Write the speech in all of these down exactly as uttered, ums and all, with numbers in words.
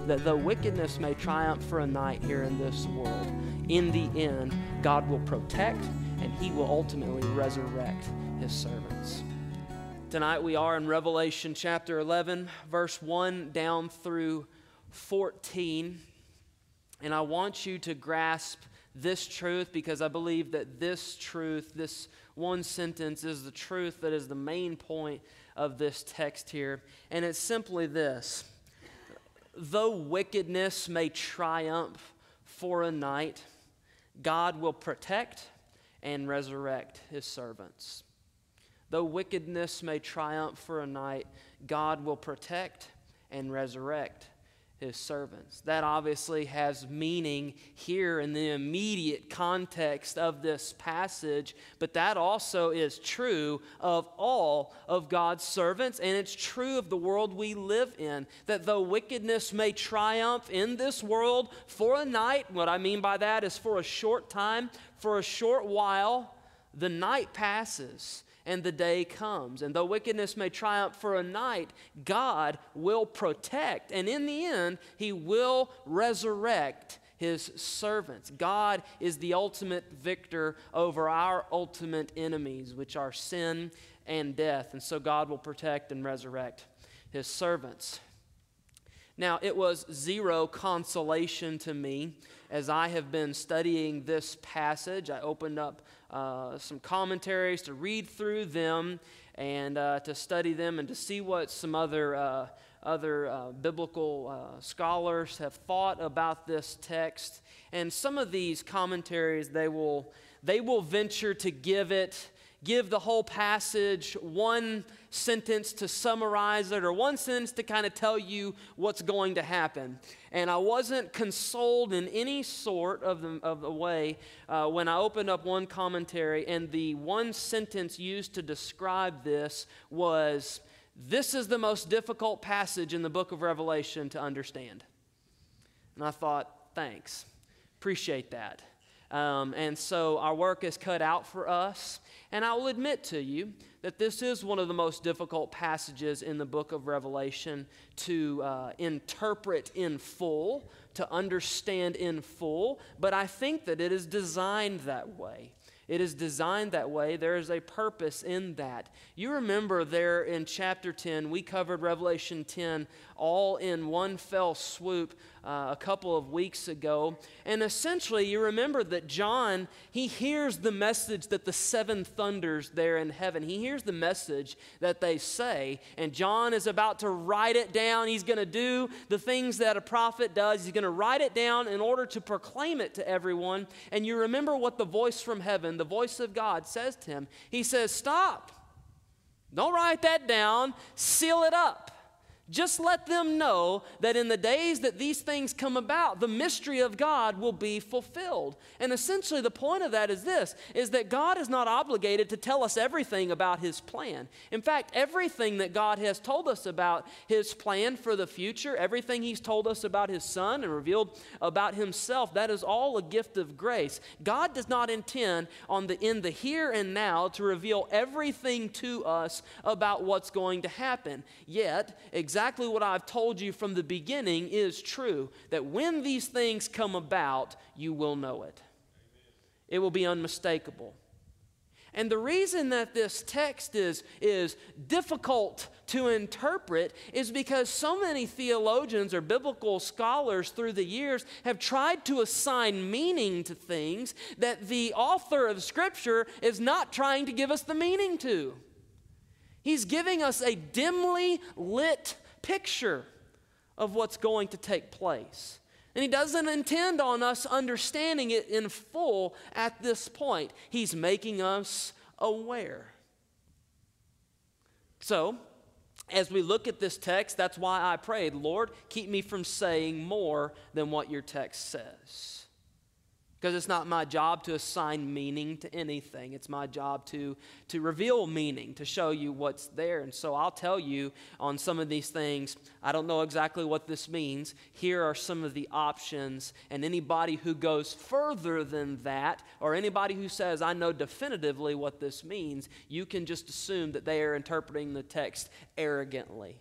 that though wickedness may triumph for a night here in this world, in the end, God will protect and He will ultimately resurrect His servants. Tonight we are in Revelation chapter eleven, verse one down through fourteen. And I want you to grasp this truth because I believe that this truth, this one sentence, is the truth that is the main point of this text here. And it's simply this: though wickedness may triumph for a night, God will protect and resurrect His servants. Though wickedness may triumph for a night, God will protect and resurrect His servants. That obviously has meaning here in the immediate context of this passage, but that also is true of all of God's servants, and it's true of the world we live in, that though wickedness may triumph in this world for a night, what I mean by that is for a short time, for a short while, the night passes and the day comes. And though wickedness may triumph for a night, God will protect. And in the end, He will resurrect His servants. God is the ultimate victor over our ultimate enemies, which are sin and death. And so God will protect and resurrect His servants. Now, it was zero consolation to me as I have been studying this passage. I opened up uh, some commentaries to read through them and uh, to study them and to see what some other uh, other uh, biblical uh, scholars have thought about this text. And some of these commentaries, they will they will venture to give it. Give the whole passage one sentence to summarize it, or one sentence to kind of tell you what's going to happen. And I wasn't consoled in any sort of the, of the way uh, when I opened up one commentary, and the one sentence used to describe this was, "This is the most difficult passage in the book of Revelation to understand." And I thought, thanks, appreciate that. Um, and so our work is cut out for us. And I will admit to you that this is one of the most difficult passages in the book of Revelation to uh, interpret in full, to understand in full. But I think that it is designed that way. It is designed that way. There is a purpose in that. You remember there in chapter ten, we covered Revelation ten all in one fell swoop uh, a couple of weeks ago. And essentially, you remember that John, he hears the message that the seven thunders there in heaven, he hears the message that they say, and John is about to write it down. He's going to do the things that a prophet does. He's going to write it down in order to proclaim it to everyone. And you remember what the voice from heaven, the voice of God, says to him. He says, "Stop. Don't write that down. Seal it up. Just let them know that in the days that these things come about, the mystery of God will be fulfilled." And essentially the point of that is this, is that God is not obligated to tell us everything about His plan. In fact, everything that God has told us about His plan for the future, everything He's told us about His Son and revealed about Himself, that is all a gift of grace. God does not intend on the in the here and now to reveal everything to us about what's going to happen. Yet, exactly Exactly what I've told you from the beginning is true, that when these things come about, you will know it. Amen. It will be unmistakable. And the reason that this text is, is difficult to interpret is because so many theologians or biblical scholars through the years have tried to assign meaning to things that the author of Scripture is not trying to give us the meaning to. He's giving us a dimly lit picture of what's going to take place. And He doesn't intend on us understanding it in full at this point. He's making us aware. So, as we look at this text, that's why I prayed, "Lord, keep me from saying more than what your text says." Because it's not my job to assign meaning to anything. It's my job to, to reveal meaning, to show you what's there. And so I'll tell you on some of these things, I don't know exactly what this means. Here are some of the options. And anybody who goes further than that, or anybody who says, "I know definitively what this means," you can just assume that they are interpreting the text arrogantly.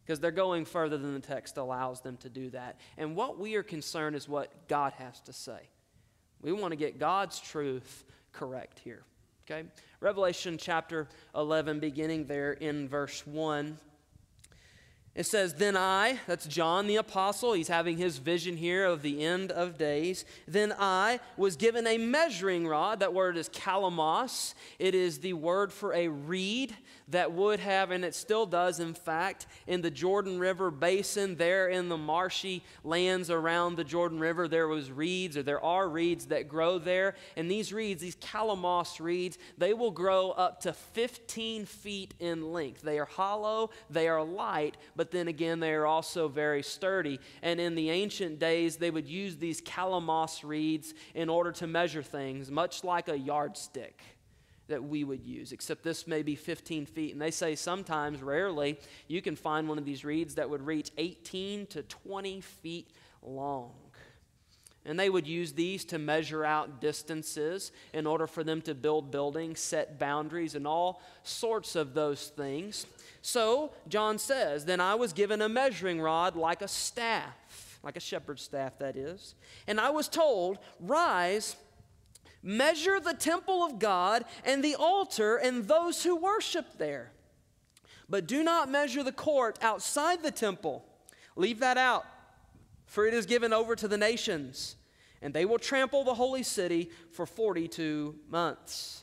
because they're going further than the text allows them to do that. And what we are concerned is what God has to say. We want to get God's truth correct here. Okay? Revelation chapter eleven, beginning there in verse one. It says, "Then I," that's John the apostle, he's having his vision here of the end of days. "Then I was given a measuring rod." That word is kalamos. It is the word for a reed that would have, and it still does, in fact, in the Jordan River basin, there in the marshy lands around the Jordan River, there was reeds, or there are reeds that grow there. And these reeds, these kalamos reeds, they will grow up to fifteen feet in length. They are hollow, they are light, but then again, they are also very sturdy. And in the ancient days, they would use these kalamos reeds in order to measure things, much like a yardstick that we would use, except this may be fifteen feet. And they say sometimes, rarely, you can find one of these reeds that would reach eighteen to twenty feet long. And they would use these to measure out distances in order for them to build buildings, set boundaries, and all sorts of those things. So, John says, "Then I was given a measuring rod like a staff," like a shepherd's staff, that is. "And I was told, 'Rise, measure the temple of God and the altar and those who worship there. But do not measure the court outside the temple. Leave that out, for it is given over to the nations, and they will trample the holy city for forty-two months.'"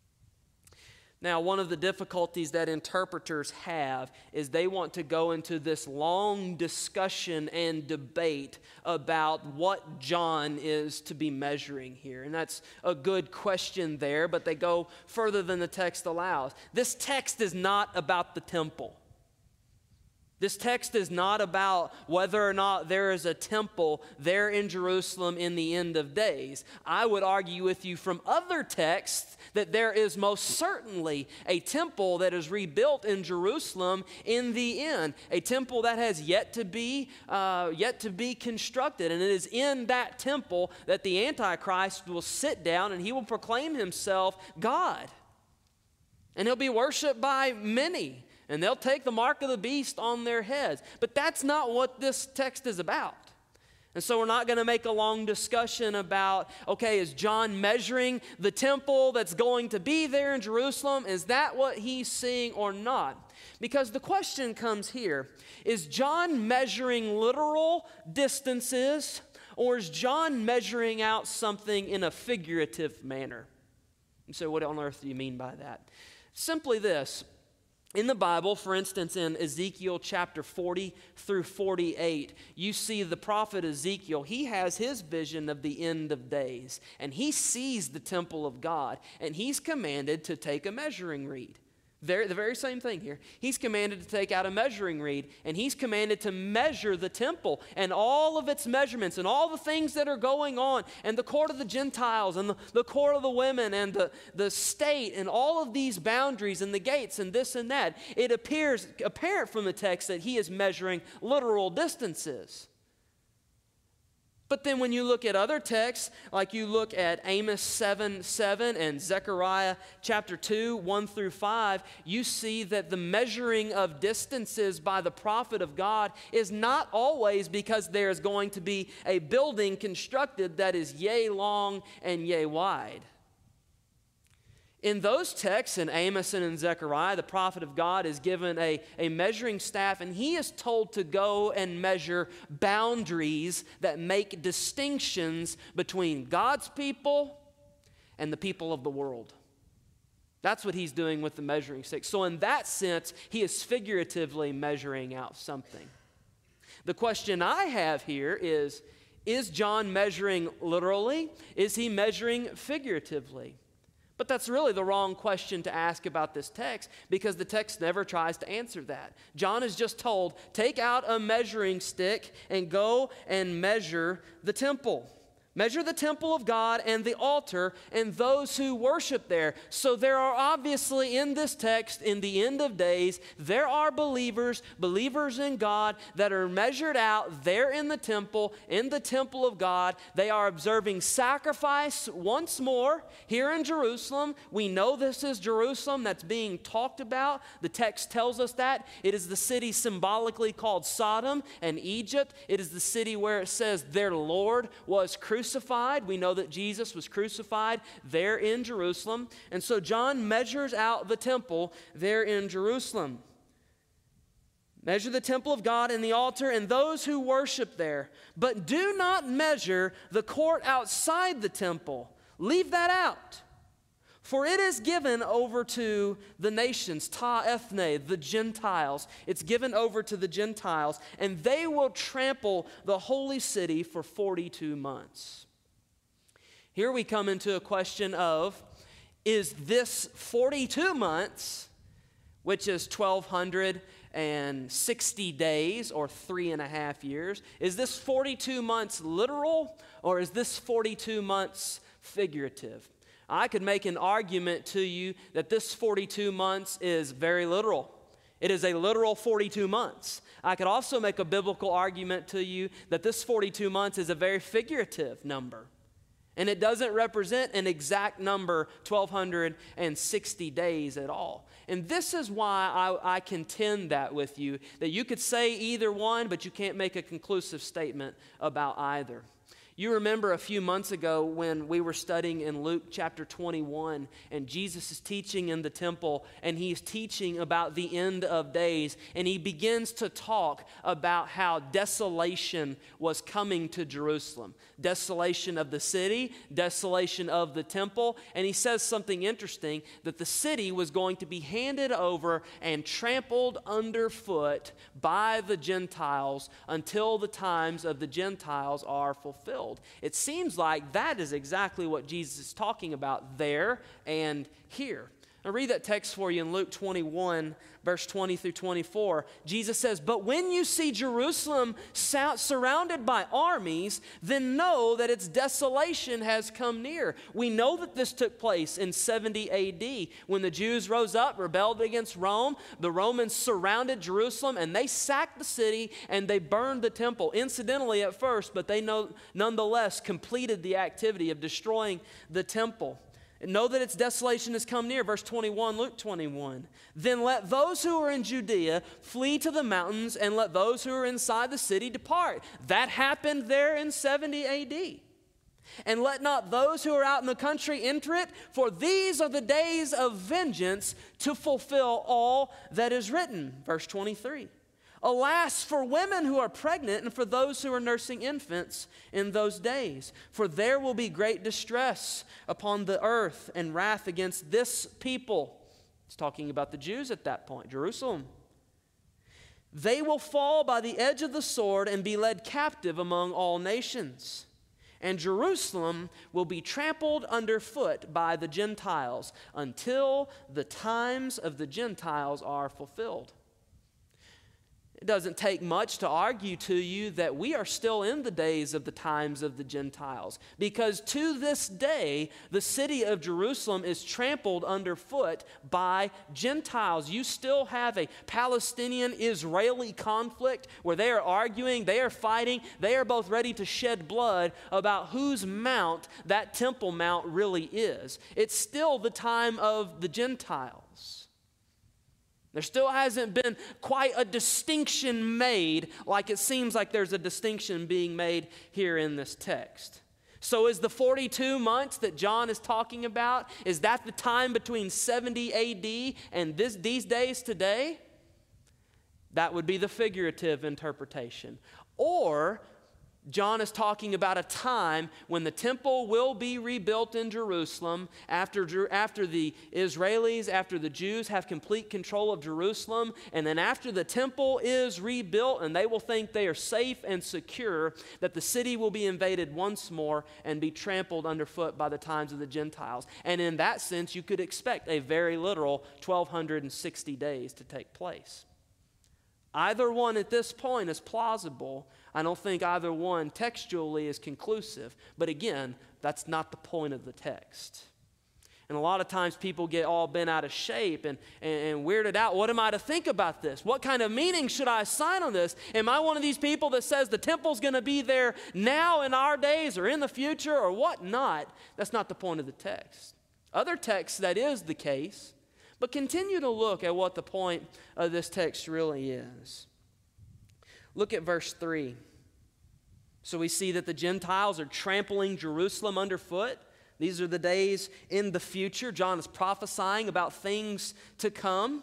Now, one of the difficulties that interpreters have is they want to go into this long discussion and debate about what John is to be measuring here. And that's a good question there, but they go further than the text allows. This text is not about the temple. This text is not about whether or not there is a temple there in Jerusalem in the end of days. I would argue with you from other texts that there is most certainly a temple that is rebuilt in Jerusalem in the end, a temple that has yet to be uh, yet to be constructed, and it is in that temple that the Antichrist will sit down and he will proclaim himself God, and he'll be worshipped by many. And they'll take the mark of the beast on their heads. But that's not what this text is about. And so we're not going to make a long discussion about, okay, is John measuring the temple that's going to be there in Jerusalem? Is that what he's seeing or not? Because the question comes here, is John measuring literal distances, or is John measuring out something in a figurative manner? And so what on earth do you mean by that? Simply this. In the Bible, for instance, in Ezekiel chapter forty through forty-eight, you see the prophet Ezekiel. He has his vision of the end of days, and he sees the temple of God, and he's commanded to take a measuring reed. Very, the very same thing here. He's commanded to take out a measuring reed, and he's commanded to measure the temple and all of its measurements and all the things that are going on, and the court of the Gentiles and the, the court of the women and the, the state and all of these boundaries and the gates and this and that. It appears apparent from the text that he is measuring literal distances. But then when you look at other texts, like you look at Amos seven seven and Zechariah chapter two, one through five, you see that the measuring of distances by the prophet of God is not always because there is going to be a building constructed that is yea long and yea wide. In those texts, in Amos and in Zechariah, the prophet of God is given a, a measuring staff, and he is told to go and measure boundaries that make distinctions between God's people and the people of the world. That's what he's doing with the measuring stick. So in that sense, he is figuratively measuring out something. The question I have here is, is John measuring literally? Is he measuring figuratively? But that's really the wrong question to ask about this text, because the text never tries to answer that. John is just told, take out a measuring stick and go and measure the temple. Measure the temple of God and the altar and those who worship there. So there are obviously in this text, in the end of days, there are believers, believers in God that are measured out there in the temple, in the temple of God. They are observing sacrifice once more here in Jerusalem. We know this is Jerusalem that's being talked about. The text tells us that. It is the city symbolically called Sodom and Egypt. It is the city where it says their Lord was crucified. Crucified. We know that Jesus was crucified there in Jerusalem. And so John measures out the temple there in Jerusalem. Measure the temple of God and the altar and those who worship there. But do not measure the court outside the temple. Leave that out. For it is given over to the nations, ta ethne, the Gentiles. It's given over to the Gentiles, and they will trample the holy city for forty-two months. Here we come into a question of, is this forty-two months, which is twelve sixty days or three and a half years, is this forty-two months literal, or is this forty-two months figurative? I could make an argument to you that this forty-two months is very literal. It is a literal forty-two months. I could also make a biblical argument to you that this forty-two months is a very figurative number. And it doesn't represent an exact number, twelve sixty days at all. And this is why I, I contend that with you, that you could say either one, but you can't make a conclusive statement about either. You remember a few months ago when we were studying in Luke chapter twenty-one, and Jesus is teaching in the temple, and he's teaching about the end of days, and he begins to talk about how desolation was coming to Jerusalem. Desolation of the city, desolation of the temple, and he says something interesting, that the city was going to be handed over and trampled underfoot by the Gentiles until the times of the Gentiles are fulfilled. It seems like that is exactly what Jesus is talking about there and here. I'll read that text for you in Luke twenty-one, verse twenty through twenty-four. Jesus says, "But when you see Jerusalem surrounded by armies, then know that its desolation has come near." We know that this took place in seventy A D when the Jews rose up, rebelled against Rome. The Romans surrounded Jerusalem, and they sacked the city, and they burned the temple. Incidentally at first, but they know, nonetheless completed the activity of destroying the temple. Know that its desolation has come near. Verse twenty-one, Luke twenty-one. "Then let those who are in Judea flee to the mountains, and let those who are inside the city depart." That happened there in seventy A D. "And let not those who are out in the country enter it, for these are the days of vengeance to fulfill all that is written." Verse twenty-three. "Alas, for women who are pregnant and for those who are nursing infants in those days, for there will be great distress upon the earth and wrath against this people." It's talking about the Jews at that point, Jerusalem. "They will fall by the edge of the sword and be led captive among all nations. And Jerusalem will be trampled underfoot by the Gentiles until the times of the Gentiles are fulfilled." It doesn't take much to argue to you that we are still in the days of the times of the Gentiles, because to this day, the city of Jerusalem is trampled underfoot by Gentiles. You still have a Palestinian-Israeli conflict where they are arguing, they are fighting, they are both ready to shed blood about whose mount that Temple Mount really is. It's still the time of the Gentiles. There still hasn't been quite a distinction made like it seems like there's a distinction being made here in this text. So is the forty-two months that John is talking about, is that the time between seventy A D and this, these days today? That would be the figurative interpretation. Or John is talking about a time when the temple will be rebuilt in Jerusalem after, after the Israelis, after the Jews have complete control of Jerusalem, and then after the temple is rebuilt and they will think they are safe and secure, that the city will be invaded once more and be trampled underfoot by the times of the Gentiles. And in that sense, you could expect a very literal twelve sixty days to take place. Either one at this point is plausible. I don't think either one textually is conclusive. But again, that's not the point of the text. And a lot of times people get all bent out of shape and, and, and weirded out. What am I to think about this? What kind of meaning should I assign on this? Am I one of these people that says the temple's going to be there now in our days or in the future or what not? That's not the point of the text. Other texts, that is the case. But continue to look at what the point of this text really is. Look at verse three. So we see that the Gentiles are trampling Jerusalem underfoot. These are the days in the future. John is prophesying about things to come.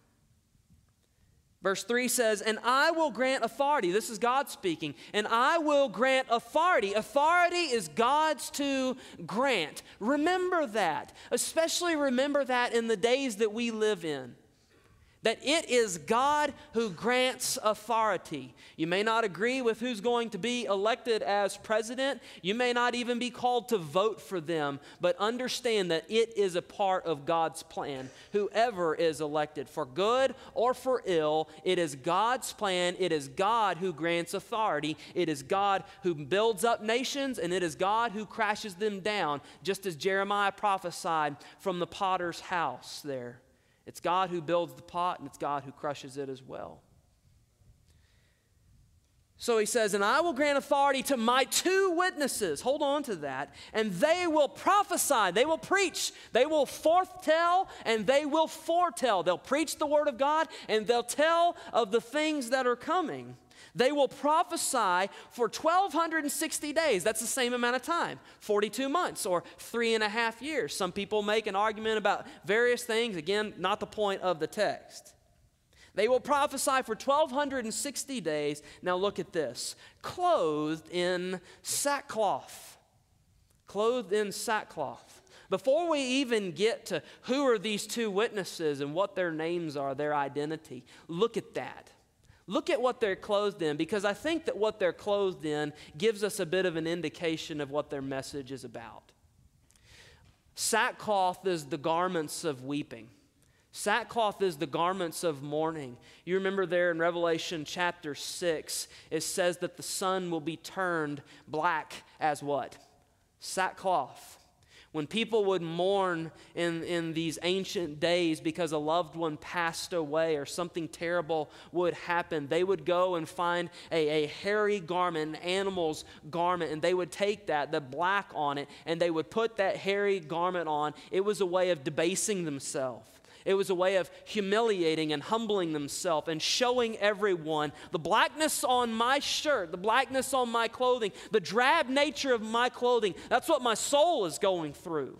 Verse three says, and I will grant authority. This is God speaking. And I will grant authority. Authority is God's to grant. Remember that. Especially remember that in the days that we live in. That it is God who grants authority. You may not agree with who's going to be elected as president. You may not even be called to vote for them. But understand that it is a part of God's plan. Whoever is elected, for good or for ill, it is God's plan. It is God who grants authority. It is God who builds up nations, and it is God who crashes them down, just as Jeremiah prophesied from the potter's house there. It's God who builds the pot, and it's God who crushes it as well. So he says, and I will grant authority to my two witnesses. Hold on to that. And they will prophesy. They will preach. They will foretell, and they will foretell. They'll preach the word of God, and they'll tell of the things that are coming. They will prophesy for twelve sixty days. That's the same amount of time, forty-two months or three and a half years. Some people make an argument about various things. Again, not the point of the text. They will prophesy for twelve sixty days. Now look at this. Clothed in sackcloth. Clothed in sackcloth. Before we even get to who are these two witnesses and what their names are, their identity, look at that. Look at what they're clothed in, because I think that what they're clothed in gives us a bit of an indication of what their message is about. Sackcloth is the garments of weeping. Sackcloth is the garments of mourning. You remember there in Revelation chapter six, it says that the sun will be turned black as what? Sackcloth. When people would mourn in, in these ancient days because a loved one passed away or something terrible would happen, they would go and find a, a hairy garment, an animal's garment, and they would take that, the black on it, and they would put that hairy garment on. It was a way of debasing themselves. It was a way of humiliating and humbling themselves and showing everyone the blackness on my shirt, the blackness on my clothing, the drab nature of my clothing. That's what my soul is going through.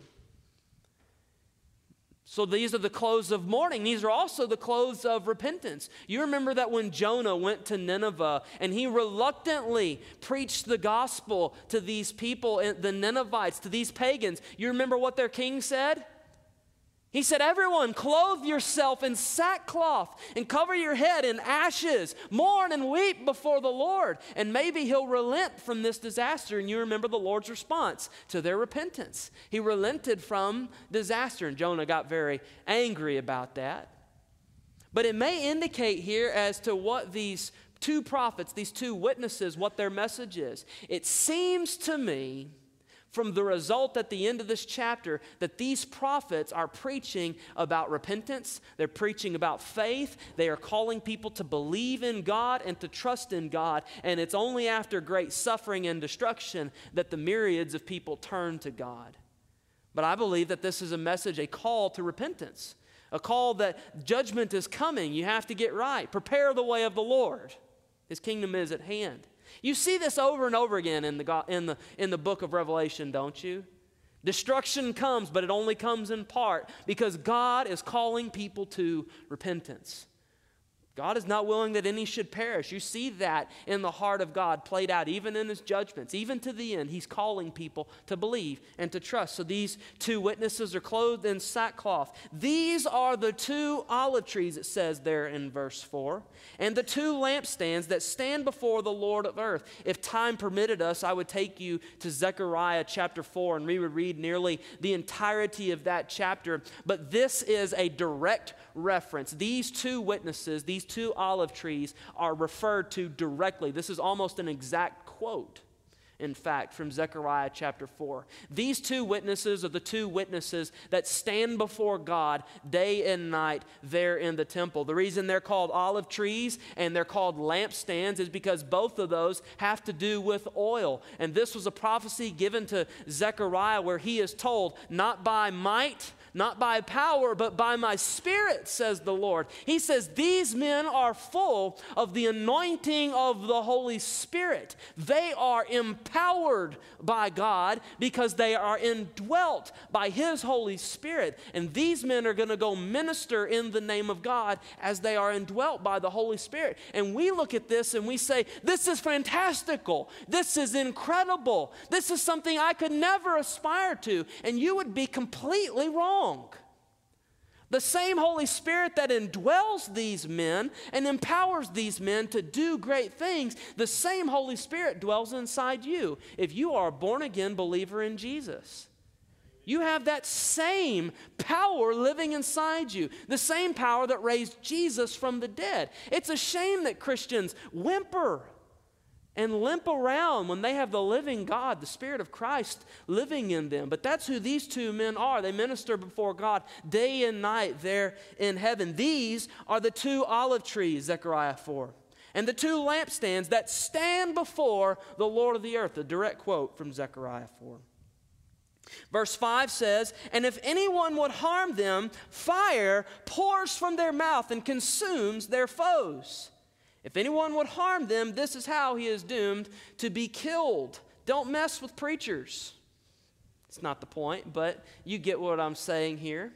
So these are the clothes of mourning. These are also the clothes of repentance. You remember that when Jonah went to Nineveh and he reluctantly preached the gospel to these people, the Ninevites, to these pagans. You remember what their king said? He said, everyone, clothe yourself in sackcloth and cover your head in ashes. Mourn and weep before the Lord. And maybe he'll relent from this disaster. And you remember the Lord's response to their repentance. He relented from disaster. And Jonah got very angry about that. But it may indicate here as to what these two prophets, these two witnesses, what their message is. It seems to me, from the result at the end of this chapter, that these prophets are preaching about repentance. They're preaching about faith. They are calling people to believe in God and to trust in God. And it's only after great suffering and destruction that the myriads of people turn to God. But I believe that this is a message, a call to repentance, a call that judgment is coming. You have to get right. Prepare the way of the Lord. His kingdom is at hand. You see this over and over again in the, in the, in the book of Revelation, don't you? Destruction comes, but it only comes in part because God is calling people to repentance. God is not willing that any should perish. You see that in the heart of God played out even in his judgments. Even to the end, he's calling people to believe and to trust. So these two witnesses are clothed in sackcloth. These are the two olive trees, it says there in verse four, and the two lampstands that stand before the Lord of earth. If time permitted us, I would take you to Zechariah chapter four, and we would read nearly the entirety of that chapter. But this is a direct reference. These two witnesses, these these two olive trees are referred to directly. This is almost an exact quote, in fact, from Zechariah chapter four. These two witnesses are the two witnesses that stand before God day and night there in the temple. The reason they're called olive trees and they're called lampstands is because both of those have to do with oil. And this was a prophecy given to Zechariah where he is told, not by might, not by power, but by my Spirit, says the Lord. He says, these men are full of the anointing of the Holy Spirit. They are empowered by God because they are indwelt by His Holy Spirit. And these men are going to go minister in the name of God as they are indwelt by the Holy Spirit. And we look at this and we say, this is fantastical. This is incredible. This is something I could never aspire to. And you would be completely wrong. The same Holy Spirit that indwells these men and empowers these men to do great things, the same Holy Spirit dwells inside you if you are a born-again believer in Jesus. You have that same power living inside you, the same power that raised Jesus from the dead. It's a shame that Christians whimper and limp around when they have the living God, the Spirit of Christ living in them. But that's who these two men are. They minister before God day and night there in heaven. These are the two olive trees, Zechariah four, and the two lampstands that stand before the Lord of the earth. A direct quote from Zechariah four. Verse five says, and if anyone would harm them, fire pours from their mouth and consumes their foes. If anyone would harm them, this is how he is doomed to be killed. Don't mess with preachers. It's not the point, but you get what I'm saying here.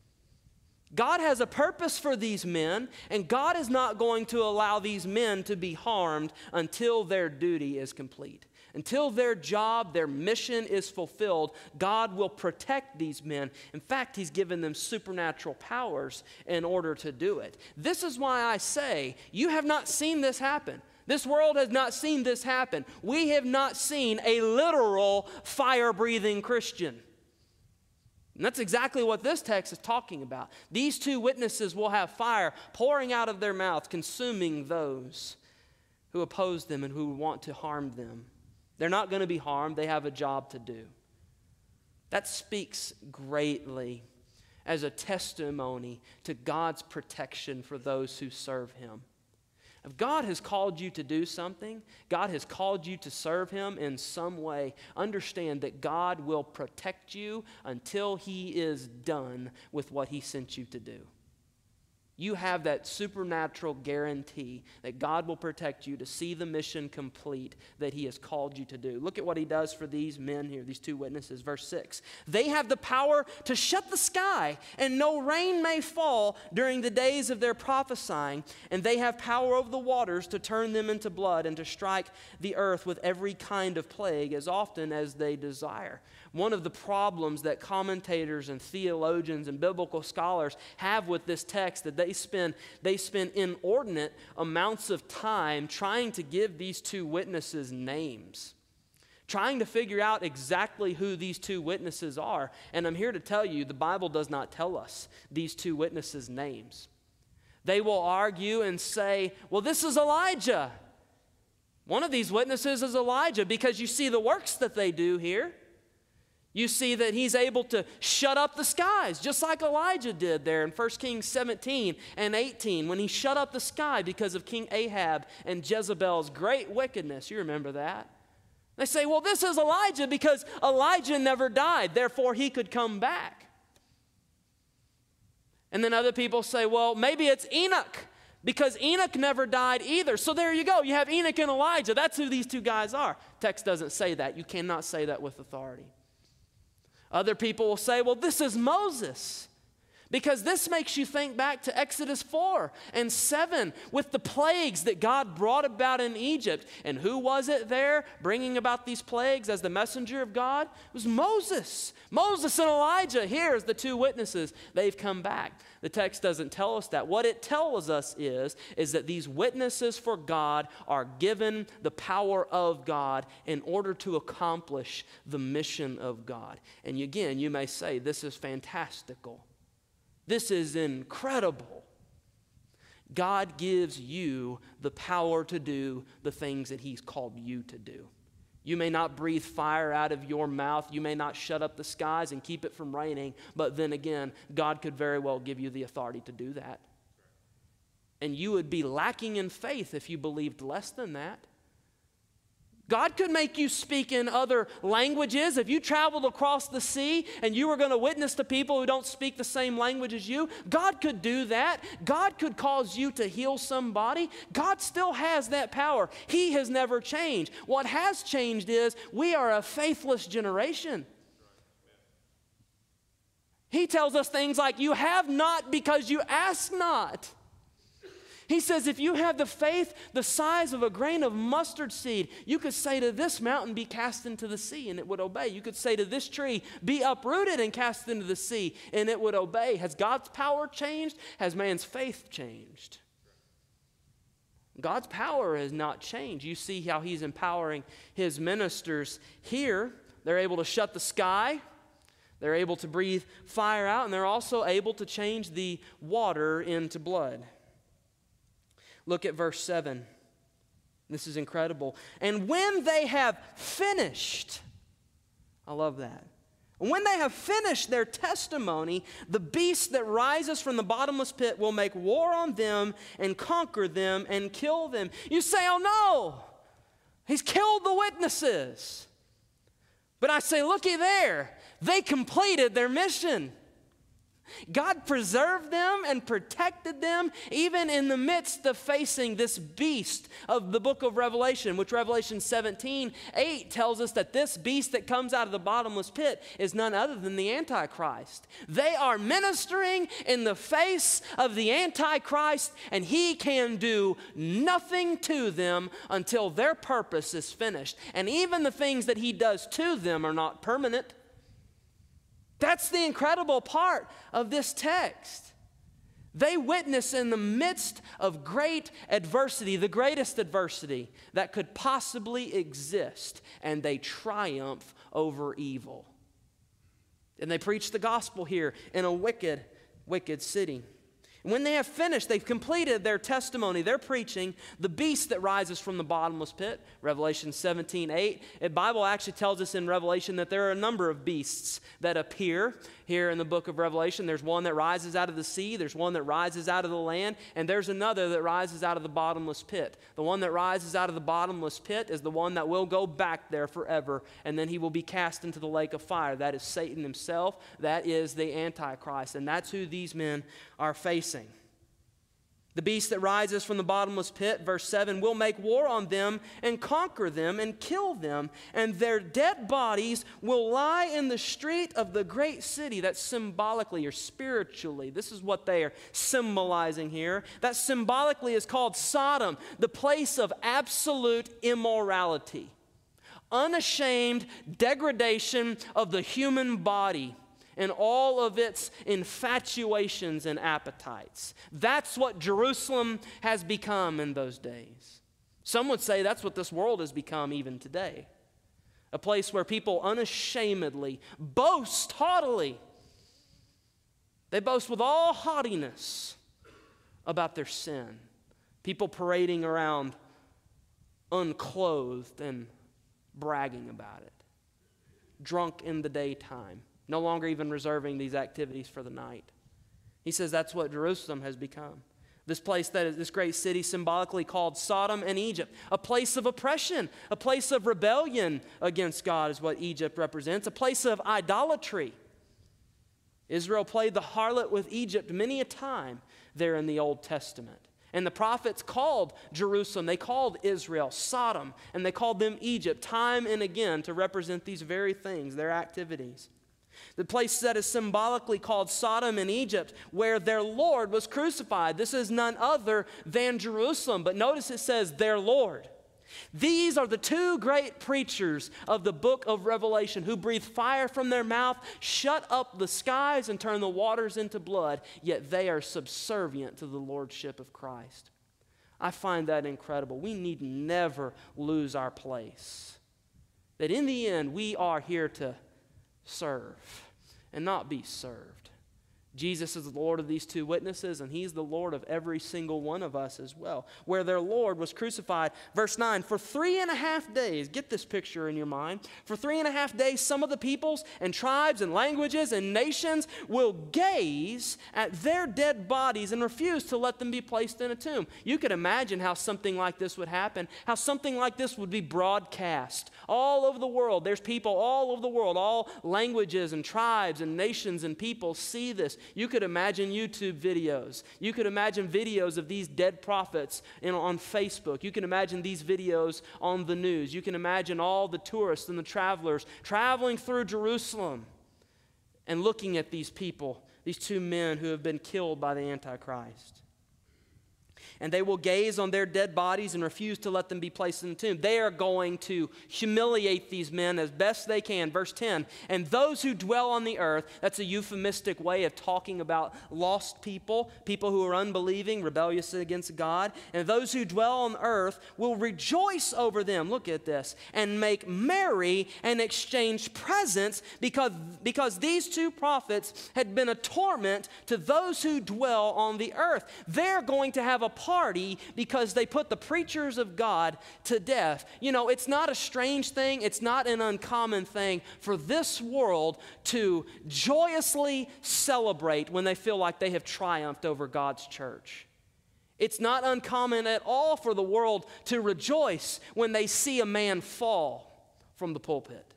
God has a purpose for these men, and God is not going to allow these men to be harmed until their duty is complete. Until their job, their mission is fulfilled, God will protect these men. In fact, He's given them supernatural powers in order to do it. This is why I say, you have not seen this happen. This world has not seen this happen. We have not seen a literal fire-breathing Christian. And that's exactly what this text is talking about. These two witnesses will have fire pouring out of their mouth, consuming those who oppose them and who want to harm them. They're not going to be harmed. They have a job to do. That speaks greatly as a testimony to God's protection for those who serve Him. If God has called you to do something, God has called you to serve Him in some way, understand that God will protect you until He is done with what He sent you to do. You have that supernatural guarantee that God will protect you to see the mission complete that He has called you to do. Look at what He does for these men here, these two witnesses. Verse six, they have the power to shut the sky and no rain may fall during the days of their prophesying, and they have power over the waters to turn them into blood and to strike the earth with every kind of plague as often as they desire. One of the problems that commentators and theologians and biblical scholars have with this text that they spend, they spend inordinate amounts of time trying to give these two witnesses names, trying to figure out exactly who these two witnesses are. And I'm here to tell you, the Bible does not tell us these two witnesses' names. They will argue and say, well, this is Elijah. One of these witnesses is Elijah, because you see the works that they do here. You see that he's able to shut up the skies, just like Elijah did there in First Kings seventeen and eighteen, when he shut up the sky because of King Ahab and Jezebel's great wickedness. You remember that? They say, well, this is Elijah because Elijah never died, therefore he could come back. And then other people say, well, maybe it's Enoch, because Enoch never died either. So there you go. You have Enoch and Elijah. That's who these two guys are. Text doesn't say that. You cannot say that with authority. Other people will say, well, this is Moses, because this makes you think back to Exodus four and seven with the plagues that God brought about in Egypt. And who was it there bringing about these plagues as the messenger of God? It was Moses. Moses and Elijah. Here's the two witnesses. They've come back. The text doesn't tell us that. What it tells us is, is that these witnesses for God are given the power of God in order to accomplish the mission of God. And again, you may say, this is fantastical. This is incredible. God gives you the power to do the things that he's called you to do. You may not breathe fire out of your mouth. You may not shut up the skies and keep it from raining. But then again, God could very well give you the authority to do that. And you would be lacking in faith if you believed less than that. God could make you speak in other languages. If you traveled across the sea and you were going to witness to people who don't speak the same language as you, God could do that. God could cause you to heal somebody. God still has that power. He has never changed. What has changed is we are a faithless generation. He tells us things like, you have not because you ask not. He says, if you have the faith the size of a grain of mustard seed, you could say to this mountain, be cast into the sea, and it would obey. You could say to this tree, be uprooted and cast into the sea, and it would obey. Has God's power changed? Has man's faith changed? God's power has not changed. You see how he's empowering his ministers here. They're able to shut the sky. They're able to breathe fire out, and they're also able to change the water into blood. Look at verse seven. This is incredible. And when they have finished, I love that. When they have finished their testimony, the beast that rises from the bottomless pit will make war on them and conquer them and kill them. You say, oh no, he's killed the witnesses. But I say, looky there, they completed their mission. God preserved them and protected them even in the midst of facing this beast of the book of Revelation, which Revelation seventeen eight tells us that this beast that comes out of the bottomless pit is none other than the Antichrist. They are ministering in the face of the Antichrist, and he can do nothing to them until their purpose is finished. And even the things that he does to them are not permanent. That's the incredible part of this text. They witness in the midst of great adversity, the greatest adversity that could possibly exist, and they triumph over evil. And they preach the gospel here in a wicked, wicked city. When they have finished, they've completed their testimony, their preaching, the beast that rises from the bottomless pit, Revelation seventeen eight. The Bible actually tells us in Revelation that there are a number of beasts that appear here in the book of Revelation. There's one that rises out of the sea, there's one that rises out of the land, and there's another that rises out of the bottomless pit. The one that rises out of the bottomless pit is the one that will go back there forever, and then he will be cast into the lake of fire. That is Satan himself. That is the Antichrist, and that's who these men are facing. The beast that rises from the bottomless pit, verse seven, will make war on them and conquer them and kill them, and their dead bodies will lie in the street of the great city. That's symbolically or spiritually. This is what they are symbolizing here. That symbolically is called Sodom, the place of absolute immorality, unashamed degradation of the human body and all of its infatuations and appetites. That's what Jerusalem has become in those days. Some would say that's what this world has become even today. A place where people unashamedly boast haughtily. They boast with all haughtiness about their sin. People parading around unclothed and bragging about it. Drunk in the daytime. No longer even reserving these activities for the night. He says that's what Jerusalem has become. This place that is this great city symbolically called Sodom and Egypt. A place of oppression, a place of rebellion against God is what Egypt represents. A place of idolatry. Israel played the harlot with Egypt many a time there in the Old Testament. And the prophets called Jerusalem, they called Israel Sodom, and they called them Egypt time and again to represent these very things, their activities. The place that is symbolically called Sodom in Egypt, where their Lord was crucified. This is none other than Jerusalem. But notice it says their Lord. These are the two great preachers of the book of Revelation who breathe fire from their mouth, shut up the skies, and turn the waters into blood, yet they are subservient to the lordship of Christ. I find that incredible. We need never lose our place. That in the end, we are here to serve and not be served. Jesus is the Lord of these two witnesses, and he's the Lord of every single one of us as well. Where their Lord was crucified, verse nine, for three and a half days, get this picture in your mind, for three and a half days, some of the peoples and tribes and languages and nations will gaze at their dead bodies and refuse to let them be placed in a tomb. You could imagine how something like this would happen, how something like this would be broadcast all over the world. There's people all over the world, all languages and tribes and nations and people see this. You could imagine YouTube videos. You could imagine videos of these dead prophets in, on Facebook. You can imagine these videos on the news. You can imagine all the tourists and the travelers traveling through Jerusalem and looking at these people, these two men who have been killed by the Antichrist. And they will gaze on their dead bodies and refuse to let them be placed in the tomb. They are going to humiliate these men as best they can. Verse ten, and those who dwell on the earth, that's a euphemistic way of talking about lost people, people who are unbelieving, rebellious against God. And those who dwell on earth will rejoice over them, look at this, and make merry and exchange presents because, because these two prophets had been a torment to those who dwell on the earth. They're going to have a party because they put the preachers of God to death. You know, it's not a strange thing. It's not an uncommon thing for this world to joyously celebrate when they feel like they have triumphed over God's church. It's not uncommon at all for the world to rejoice when they see a man fall from the pulpit.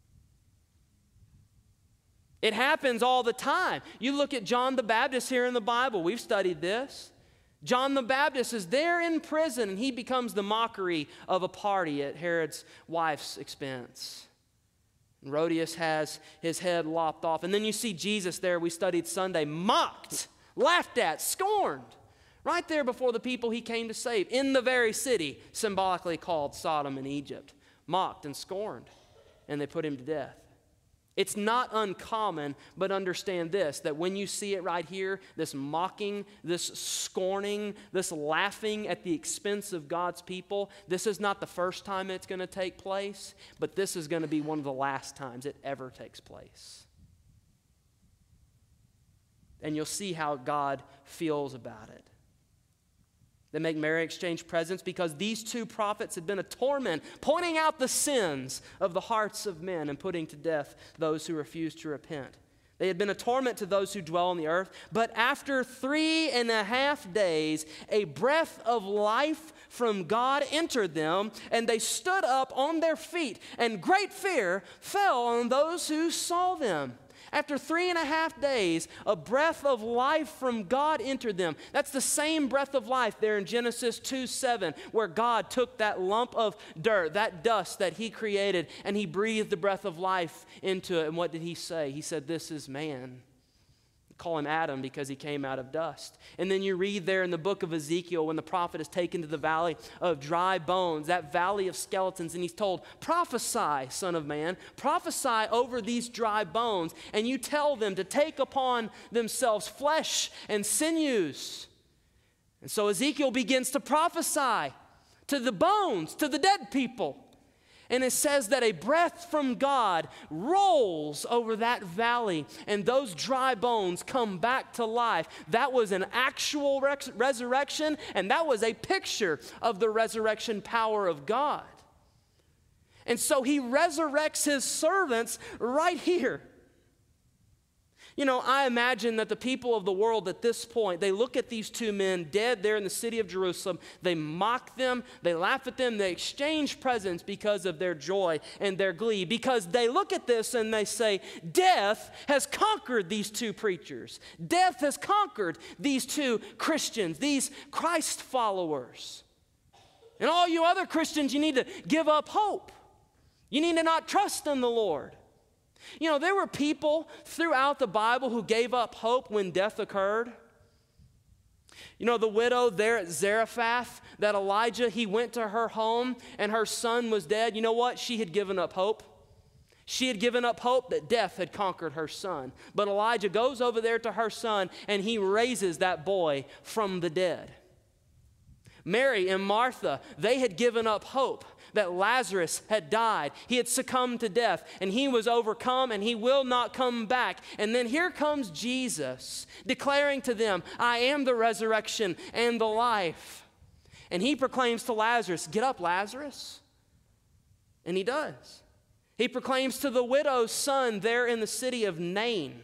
It happens all the time. You look at John the Baptist here in the Bible. We've studied this. John the Baptist is there in prison, and he becomes the mockery of a party at Herod's wife's expense. And Herodias has his head lopped off. And then you see Jesus there, we studied Sunday, mocked, laughed at, scorned, right there before the people he came to save, in the very city symbolically called Sodom and Egypt. Mocked and scorned, and they put him to death. It's not uncommon, but understand this, that when you see it right here, this mocking, this scorning, this laughing at the expense of God's people, this is not the first time it's going to take place, but this is going to be one of the last times it ever takes place. And you'll see how God feels about it. They make merry, exchange presents because these two prophets had been a torment, pointing out the sins of the hearts of men and putting to death those who refused to repent. They had been a torment to those who dwell on the earth, but after three and a half days, a breath of life from God entered them, and they stood up on their feet, and great fear fell on those who saw them. After three and a half days, a breath of life from God entered them. That's the same breath of life there in Genesis two seven, where God took that lump of dirt, that dust that he created, and he breathed the breath of life into it. And what did he say? He said, "This is man." Call him Adam because he came out of dust. And then you read there in the book of Ezekiel when the prophet is taken to the valley of dry bones, that valley of skeletons, and he's told, prophesy, son of man, prophesy over these dry bones, and you tell them to take upon themselves flesh and sinews. And so Ezekiel begins to prophesy to the bones, to the dead people. And it says that a breath from God rolls over that valley, and those dry bones come back to life. That was an actual res- resurrection, and that was a picture of the resurrection power of God. And so he resurrects his servants right here. You know, I imagine that the people of the world at this point, they look at these two men dead there in the city of Jerusalem. They mock them, they laugh at them, they exchange presents because of their joy and their glee. Because they look at this and they say, death has conquered these two preachers. Death has conquered these two Christians, these Christ followers. And all you other Christians, you need to give up hope. You need to not trust in the Lord. You know, there were people throughout the Bible who gave up hope when death occurred. You know, the widow there at Zarephath, that Elijah, he went to her home and her son was dead. You know what? She had given up hope. She had given up hope that death had conquered her son. But Elijah goes over there to her son and he raises that boy from the dead. Mary and Martha, they had given up hope that Lazarus had died. He had succumbed to death, and he was overcome, and he will not come back. And then here comes Jesus, declaring to them, I am the resurrection and the life. And he proclaims to Lazarus, get up, Lazarus. And he does. He proclaims to the widow's son there in the city of Nain.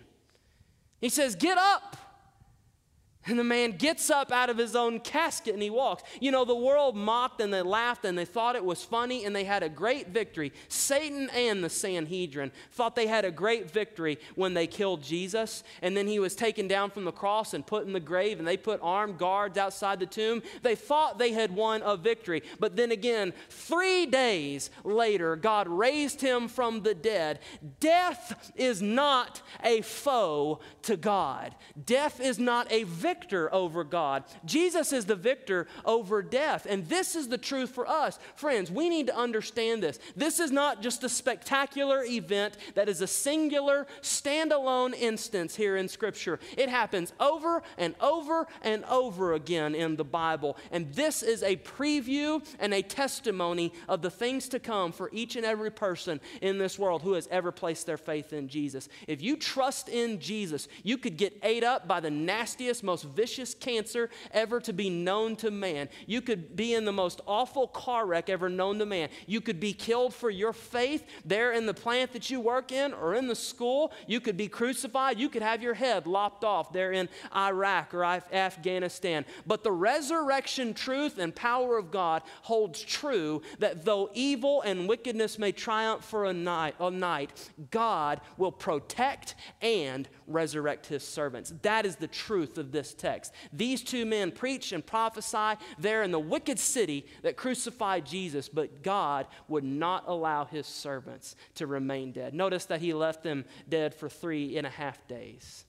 He says, get up. And the man gets up out of his own casket and he walks. You know, the world mocked and they laughed and they thought it was funny and they had a great victory. Satan and the Sanhedrin thought they had a great victory when they killed Jesus. And then he was taken down from the cross and put in the grave, and they put armed guards outside the tomb. They thought they had won a victory. But then again, three days later, God raised him from the dead. Death is not a foe to God. Death is not a victory over God. Jesus is the victor over death. And this is the truth for us. Friends, we need to understand this. This is not just a spectacular event that is a singular, standalone instance here in Scripture. It happens over and over and over again in the Bible. And this is a preview and a testimony of the things to come for each and every person in this world who has ever placed their faith in Jesus. If you trust in Jesus, you could get ate up by the nastiest, most vicious cancer ever to be known to man. You could be in the most awful car wreck ever known to man. You could be killed for your faith there in the plant that you work in or in the school. You could be crucified. You could have your head lopped off there in Iraq or Af- Afghanistan. But the resurrection truth and power of God holds true that though evil and wickedness may triumph for a night, a night, God will protect and resurrect his servants. That is the truth of this text. These two men preach and prophesy there in the wicked city that crucified Jesus, but God would not allow his servants to remain dead. Notice that he left them dead for three and a half days.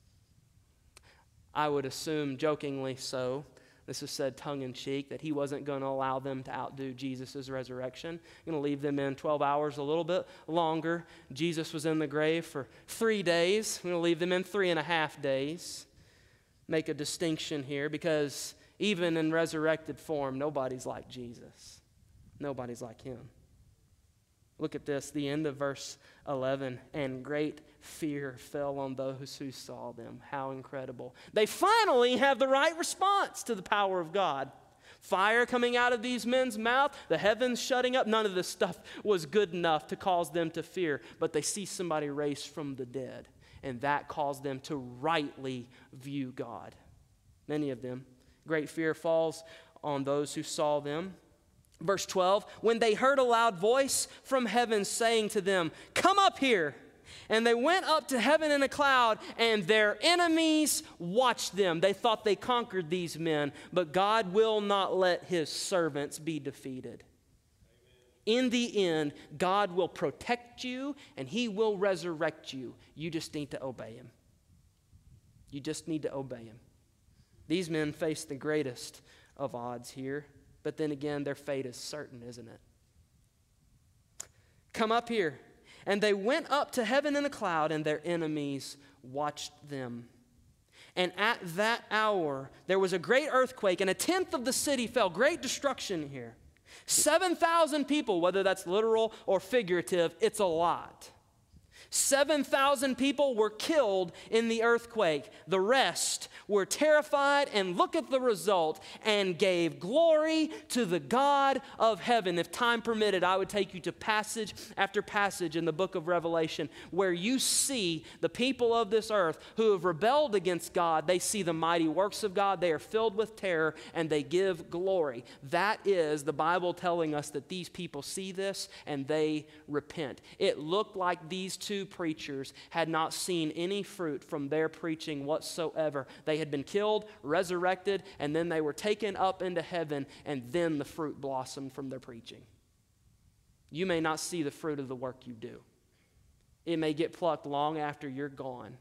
I would assume, jokingly so, this is said tongue-in-cheek, that he wasn't going to allow them to outdo Jesus' resurrection. Going to leave them in twelve hours, a little bit longer. Jesus was in the grave for three days. We're going to leave them in three and a half days. Make a distinction here, because even in resurrected form, nobody's like Jesus. Nobody's like him. Look at this, the end of verse eleven. And great fear fell on those who saw them. How incredible. They finally have the right response to the power of God. Fire coming out of these men's mouth, the heavens shutting up. None of this stuff was good enough to cause them to fear. But they see somebody raised from the dead, and that caused them to rightly view God. Many of them. Great fear falls on those who saw them. Verse twelve, when they heard a loud voice from heaven saying to them, come up here. And they went up to heaven in a cloud, and their enemies watched them. They thought they conquered these men, but God will not let his servants be defeated. Amen. In the end, God will protect you, and he will resurrect you. You just need to obey him. You just need to obey him. These men face the greatest of odds here. But then again, their fate is certain, isn't it? Come up here. And they went up to heaven in a cloud, and their enemies watched them. And at that hour, there was a great earthquake, and a tenth of the city fell. Great destruction here. seven thousand people, whether that's literal or figurative, it's a lot. seven thousand people were killed in the earthquake. The rest were terrified, and look at the result, and gave glory to the God of heaven. If time permitted, I would take you to passage after passage in the book of Revelation where you see the people of this earth who have rebelled against God. They see the mighty works of God. They are filled with terror, and they give glory. That is the Bible telling us that these people see this and they repent. It looked like these two preachers had not seen any fruit from their preaching whatsoever. They had been killed, resurrected, and then they were taken up into heaven, and then the fruit blossomed from their preaching. You may not see the fruit of the work you do. It may get plucked long after you're gone.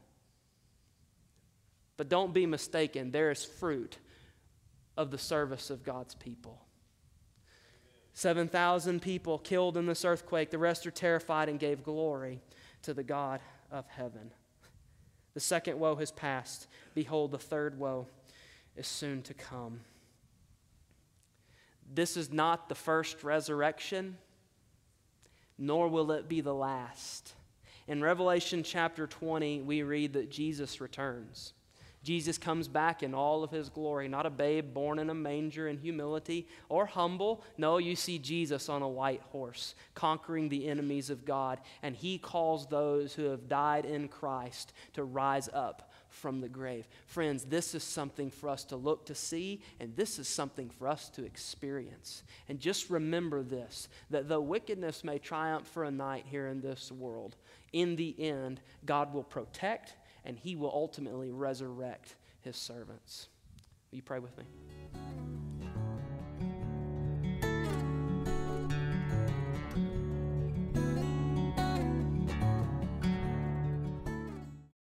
But don't be mistaken, there is fruit of the service of God's people. seven thousand people killed in this earthquake. The rest are terrified and gave glory to the God of heaven. The second woe has passed. Behold, the third woe is soon to come. This is not the first resurrection, nor will it be the last. In Revelation chapter twenty, we read that Jesus returns. Jesus comes back in all of his glory, not a babe born in a manger in humility or humble. No, you see Jesus on a white horse, conquering the enemies of God, and he calls those who have died in Christ to rise up from the grave. Friends, this is something for us to look to see, and this is something for us to experience. And just remember this, that though wickedness may triumph for a night here in this world, in the end, God will protect and he will ultimately resurrect his servants. Will you pray with me?